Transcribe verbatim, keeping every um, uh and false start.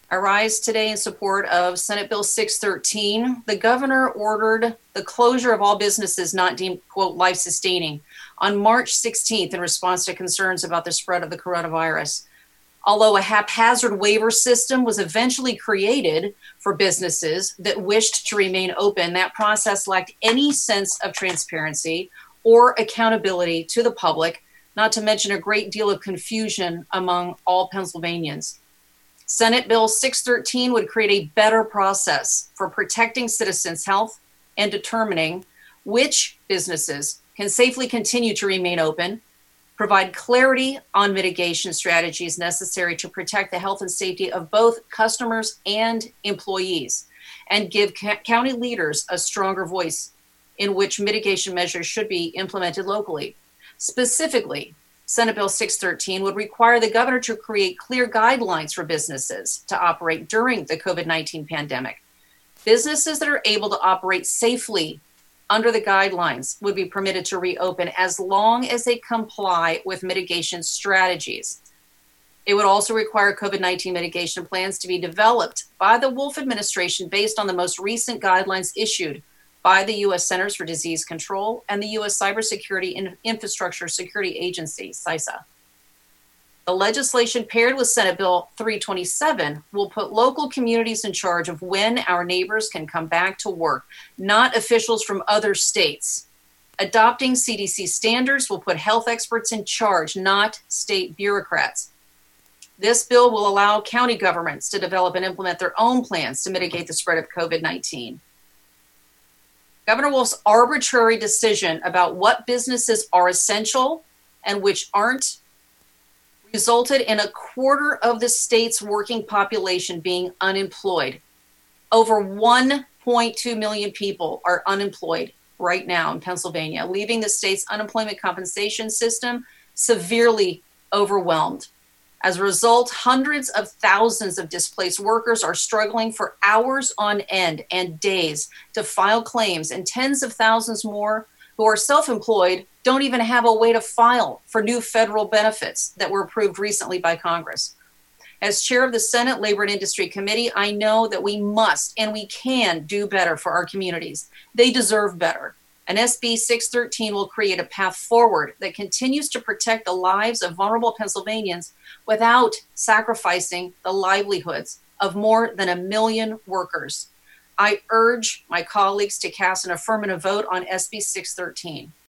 I rise today in support of Senate Bill six thirteen. The governor ordered the closure of all businesses not deemed, quote, life-sustaining on March sixteenth in response to concerns about the spread of the coronavirus. Although a haphazard waiver system was eventually created for businesses that wished to remain open, that process lacked any sense of transparency or accountability to the public, not to mention a great deal of confusion among all Pennsylvanians. Senate Bill six thirteen would create a better process for protecting citizens' health and determining which businesses can safely continue to remain open, provide clarity on mitigation strategies necessary to protect the health and safety of both customers and employees, and give ca- county leaders a stronger voice in which mitigation measures should be implemented locally. Specifically, Senate Bill six thirteen would require the governor to create clear guidelines for businesses to operate during the COVID nineteen pandemic. Businesses that are able to operate safely under the guidelines would be permitted to reopen as long as they comply with mitigation strategies. It would also require COVID nineteen mitigation plans to be developed by the Wolf administration based on the most recent guidelines issued by the U S Centers for Disease Control and the U S Cybersecurity and Infrastructure Security Agency, CISA. The legislation paired with Senate Bill three twenty-seven will put local communities in charge of when our neighbors can come back to work, not officials from other states. Adopting C D C standards will put health experts in charge, not state bureaucrats. This bill will allow county governments to develop and implement their own plans to mitigate the spread of COVID nineteen. Governor Wolf's arbitrary decision about what businesses are essential and which aren't resulted in a quarter of the state's working population being unemployed. Over one point two million people are unemployed right now in Pennsylvania, leaving the state's unemployment compensation system severely overwhelmed. As a result, hundreds of thousands of displaced workers are struggling for hours on end and days to file claims, and tens of thousands more who are self-employed don't even have a way to file for new federal benefits that were approved recently by Congress. As chair of the Senate Labor and Industry Committee, I know that we must and we can do better for our communities. They deserve better. And S B six thirteen will create a path forward that continues to protect the lives of vulnerable Pennsylvanians without sacrificing the livelihoods of more than a million workers. I urge my colleagues to cast an affirmative vote on S B six thirteen.